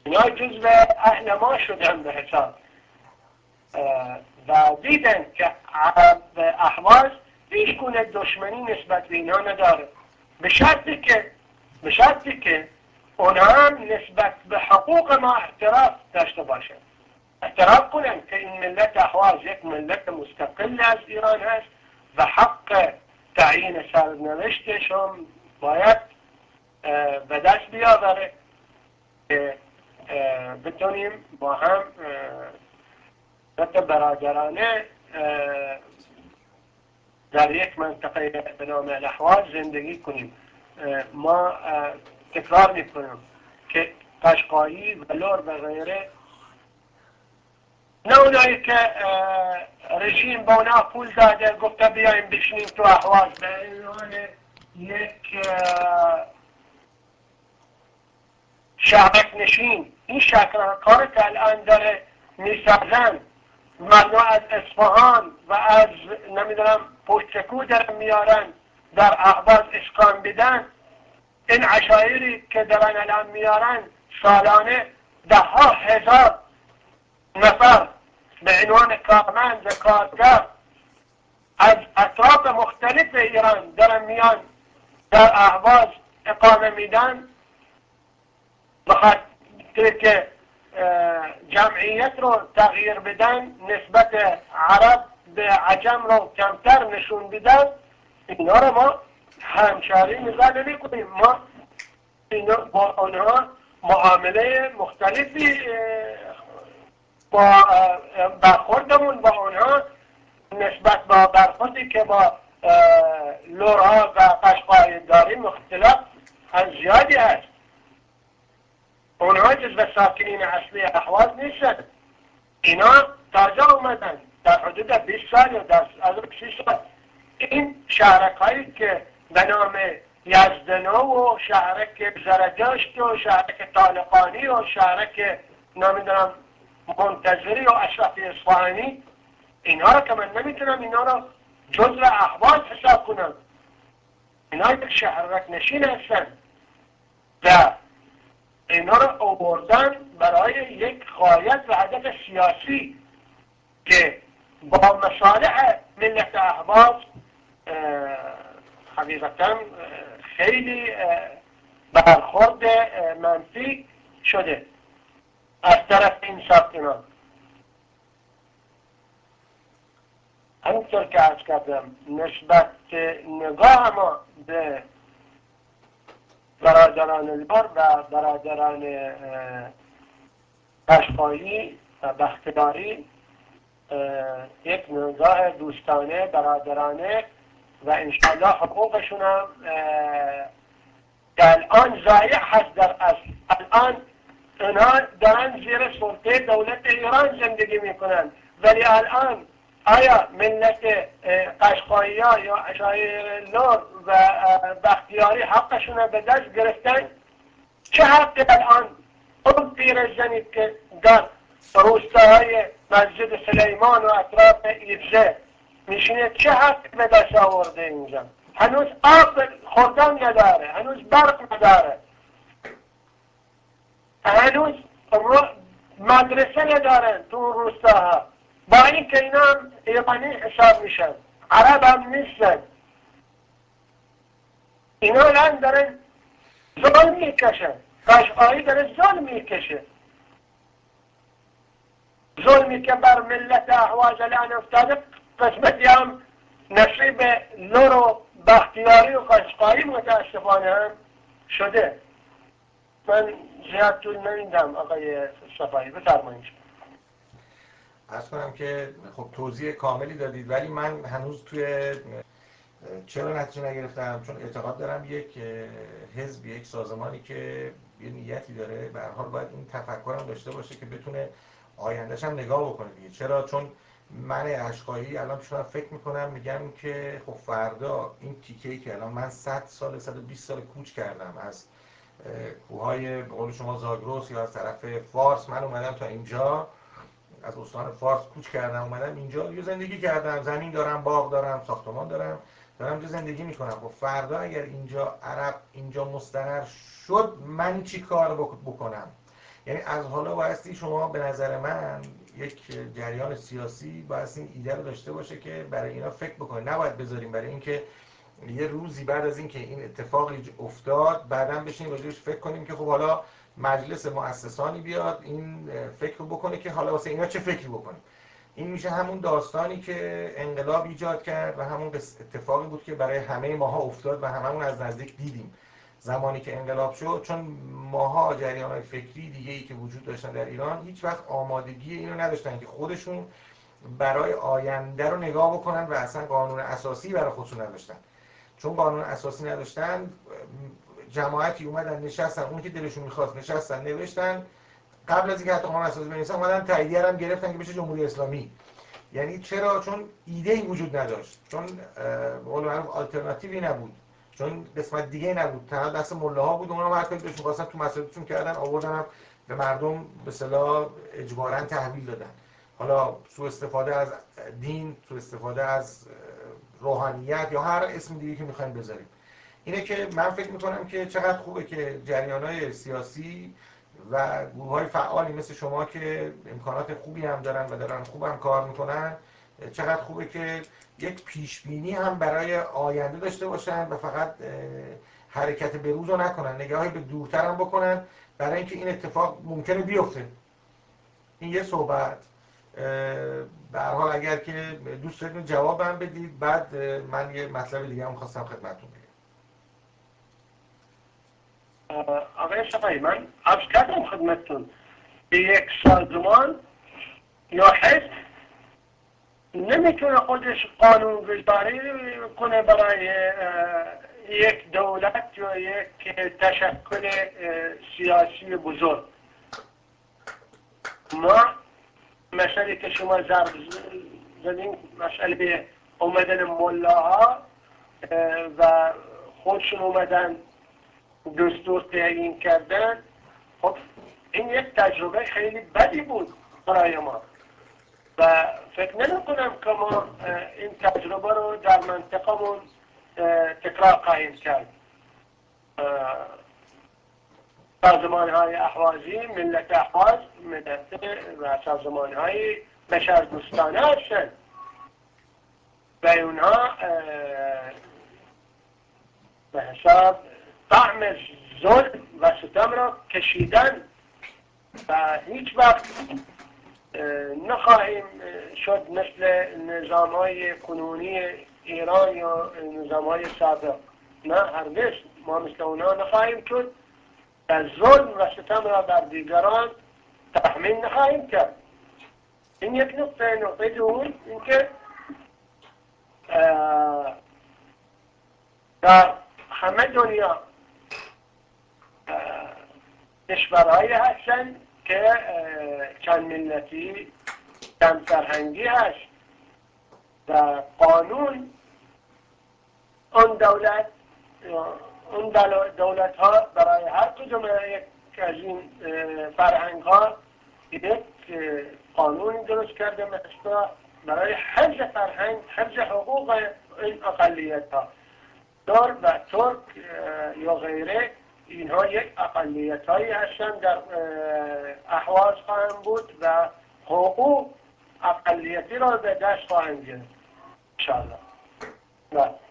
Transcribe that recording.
اینا جزو اهل ما شدن به حساب و دیدن که عرب اهواز هیچ گونه دشمنی نسبت به اینا نداره، به شرطی که اونا هم نسبت به حقوق ما احتراف داشته باشن، اعتراف کنن که این ملت اهواز یک ملت مستقل از ایران هست و حق تعیین سرنوشتش هم باید به دست بیاوره که بتونیم با هم برادرانه در یک منطقه به نام الاهواز زندگی کنیم. ما تکرار میکنم که قشقایی و لور و غیره، نه اونایی که رژیم با اونا پول داده گفته بیایم بشینیم تو اهواز به عنوان یک شهرک نشین. این کاری که الان داره میسازن، مردم از اصفهان و از نمیدونم پشتکو دارن میارن در اهواز اسکان بدن، این عشایری که دارن الان میارن سالانه 10,000 نفر به عنوان کارمند و کارگر از اطراف مختلف ایران دارن میان در اهواز اقامه میدن، بخاطر که جمعیت رو تغییر بدن، نسبت عرب به عجم رو کمتر نشون بدن. اینا رو ما همشاری نگاه نمی کنیم، ما با آنها معامله مختلفی با برخوردمون با آنها نسبت با برخوردی که با لورها و قشقایی داریم اختلاف از زیادی هست. اونها جزو ساکنین اصلی اهواز نیستن، اینا تازه اومدن در حدود 20 سال یا از 30 سال. این شهرک هایی که به نام یزدنو و شهرک زردشت و شهرک طالقانی و شهرک نمیدونم منتظری و اشرفی اصفهانی، اینا رو که من نمیتونم اینا رو جزو اهواز حساب کنم. اینا یک شهرک نشین هستن و اینا رو آوردن برای یک غایت و هدف سیاسی که با مصالح ملت اهواز حقیقتا خیلی برخورد منفی شده از طرف این ساکنان. همینطور که عرض کردم نسبت نگاه ما به برادران لور و برادران قشقایی و بختیاری یک نگاه دوستانه برادرانه و انشاءالله حقوقشون هم که الان ضایع هست در اصل. الان اینا دارن زیر سلطه دولت ایران زندگی میکنن، ولی الان آیا ملت قشقایی ها یا عشایر لور و بختیاری حقشون به دست گرفتن؟ چه حقی الان اون پیرزنی که در روستاهای مسجد سلیمان و اطراف ایرزه میشینه چه حقی به دست آورده اینجا؟ هنوز آب خوردن نداره، هنوز برق نداره، هنوز مدرسه ندارن تو اون روستاها، با این که اینا هم ایرانی حساب میشن، عرب هم نیستن. اینا الان دارن ظلم میکشن، قشقایی داره ظلم میکشه، ظلمی که بر ملت اهواز الان افتاده قسمتی هم نصیب لور و بختیاری و قشقایی متاسفانه هم شده. من زیاد طول نمیدم آقای صفایی، بفرمایید. عرض کنم که خب توضیح کاملی دادید، ولی من هنوز توی چرا نتیجه نگرفتم، چون اعتقاد دارم یک حزب، یک سازمانی که یه نیتی داره به هر حال باید این تفکرم داشته باشه که بتونه آیندهش هم نگاه بکنه دیگه. چرا؟ چون من اشقایی الان پیشنهاد فکر میکنم میگم که خب فردا این تیکه‌ای که الان من 100 سال 120 سال کوچ کردم از کوههای به قول شما زاگرس یا از طرف فارس، من اومدم تا اینجا، از استان فارس کوچ کردم اومدم اینجا، یه زندگی کردم، زمین دارم، باغ دارم، ساختمان دارم اینجا زندگی میکنم. خب فردا اگر اینجا عرب اینجا مستقر شد، من چی کار بکنم؟ یعنی از حالا بایستی شما به نظر من یک جریان سیاسی بایستی این ایده رو داشته باشه که برای اینا فکر بکنه، نباید بذاریم برای اینکه یه روزی بعد از اینکه این اتفاقی افتاد بعداً بشینیم راجعش فکر کنیم که خب حالا مجلس مؤسسانی بیاد این فکر رو بکنه که حالا واسه اینا چه فکری بکنیم. این میشه همون داستانی که انقلاب ایجاد کرد و همون اتفاقی بود که برای همه ماها افتاد و هممون از نزدیک دیدیم زمانی که انقلاب شد. چون ماها جریان‌های فکری دیگه‌ای که وجود داشتن در ایران هیچ وقت آمادگی اینو نداشتن که خودشون برای آینده رو نگاه بکنن و اصلا قانون اساسی برای خودشون نداشتن. چون قانون اساسی نداشتن جماعتی اومدن نشستن، اون که دلشون می‌خواست نشستن نوشتن، قبل از اینکه حتی قانون اساسی بنویسن اومدن تاییدیه هم گرفتن که بشه جمهوری اسلامی. یعنی چرا؟ چون ایده‌ای وجود نداشت، چون به قول معروف آلترناتیوی نبود، چون قسمت دیگه نبود، تنها دست ملاها بود. اونها هر کاری داشتن می‌خواستن تو مساجدشون کردن، آوردن به مردم به اصطلاح اجباراً تحویل دادن. حالا سوء استفاده از دین، سوء استفاده از روحانیت یا هر اسم دیگه که می‌خوایم بذاریم. اینه که من فکر می‌کنم که چقدر خوبه که جریان‌های سیاسی و گروه‌های فعالی مثل شما که امکانات خوبی هم دارن و دارن خوب هم کار میکنن، چقدر خوبه که یک پیشبینی هم برای آینده داشته باشن و فقط حرکت به روز رو نکنن، نگاهی به دورتر هم بکنن برای اینکه این اتفاق ممکنه بیفته. این یه صحبت. به هر حال اگر که دوست دارید جواب هم بدید، بعد من یه مطلب دیگه هم خواستم خدمتتون بگم. آقای شفایی، من عرض کردم خدمتتون به یک سازمان یا حزب نمیتونه خودش قانون گذاری کنه برای یک دولت یا یک تشکل سیاسی بزرگ. ما مسئله که شما زدین، مسئله اومدن ملاها و خودشون اومدن دستور تعیین کردن، خب این یک تجربه خیلی بدی بود برای ما و فکر نمی کنم که ما این تجربه رو در منطقمون تکرار خواهیم کرد. سازمان‌های احوازی، ملت احواز، ملت و سازمان‌های بشردوستانه هستند و اونها به حساب طعم ظلم و ستم را کشیدن و هیچ وقت نخواهیم شد مثل نظام‌های کنونی ایران یا نظام‌های سابق. نه، هرگز ما مثل اونا نخواهیم شد و ظلم و ستم را بر دیگران تحمیل نخواهیم کرد. این یک نقطه. نقطه دوم اینکه در همه دنیا کشورهایی هستند که چند ملتی، چند فرهنگی هست و قانون اون دولت اون دولت ها برای هر کدوم یک از این فرهنگ ها یک قانون درست کرده مثلا برای حفظ فرهنگ، حفظ حقوق این اقلیت ها. دار و ترک یا غیره، اینها یک اقلیت هایی هستند در احواز خواهند بود و حقوق اقلیتی را به دست خواهند گرفت انشاءالله.